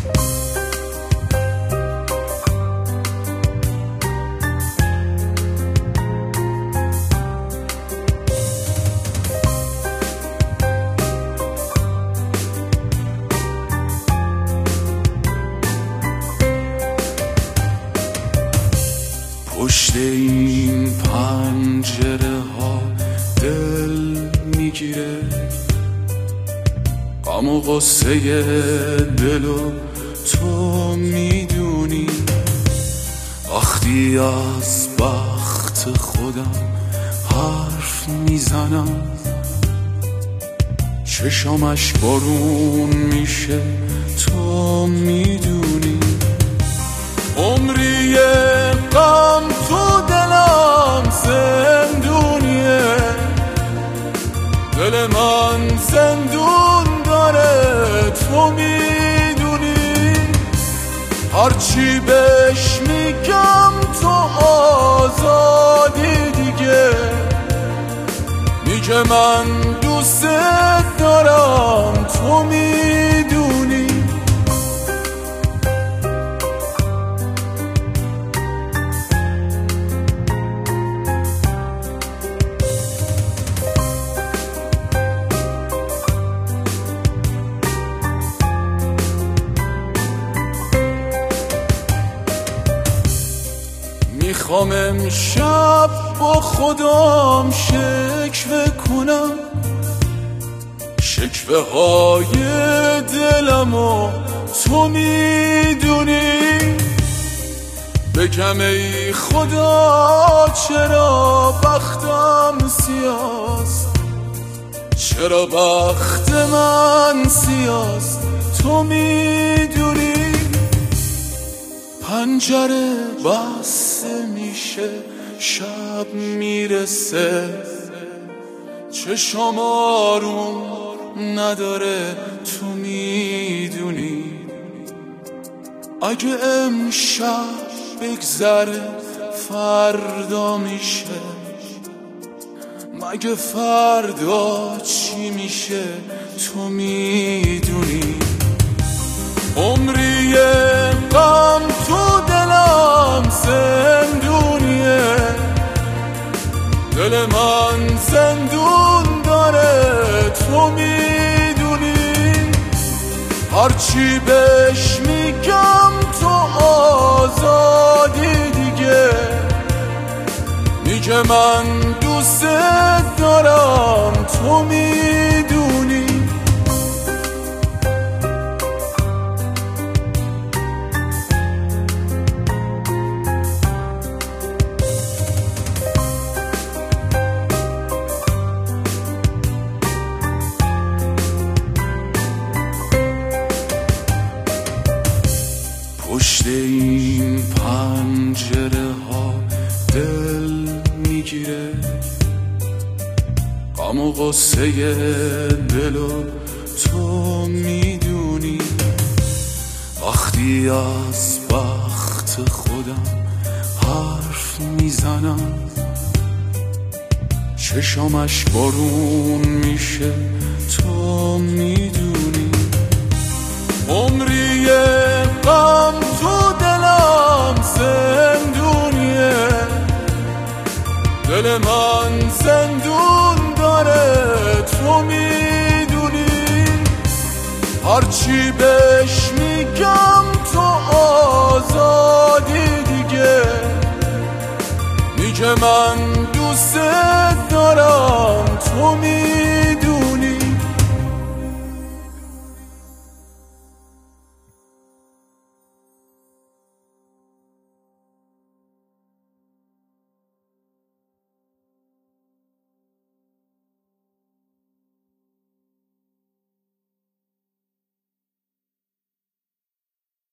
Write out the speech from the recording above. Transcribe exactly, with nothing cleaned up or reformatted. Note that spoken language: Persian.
پشت این پنجره ها دل میگیره، غم و غصه دلو تو میدونی. وقتی از بخت خودم حرف میزنم، چشمش بارون میشه تو میدونی. عمری غم تو دلم زندونیه، دل من زندون داره تو میدونی. هرچی بهش میگم تو آزادی دیگه، میگه من دوست دارم تو میدونی. میخوام امشب با خودم شکوه کنم، شکوه های دلمو تو میدونی. بگم ای خدا چرا بختم سیاست، چرا بخت من سیاست تو میدونی. پنجره بسته میشه شب میرسه، چشم آروم نداره تو میدونی. اگه امشب بگذره فردا میشه، مگه فردا چی میشه تو میدونی. عمری غم تو دلم زندونیه، دل من زندون داره تو میدونی. هرچی بهش میگم تو آزادی دیگه، میگه من دوست دارم تو میدونی. پشت این پنجره ها دل میگیره، غم و غصه دلو تو میدونی. وقتی از بخت خودم حرف میزنم، چشمش بارون میشه تو میدونی. عمری غم تو دلم زندونیه، دل من زندون داره تو میدونی. هرچی بهش میگم تو آزادی دیگه، میگه من دوست دارم تو میدونی.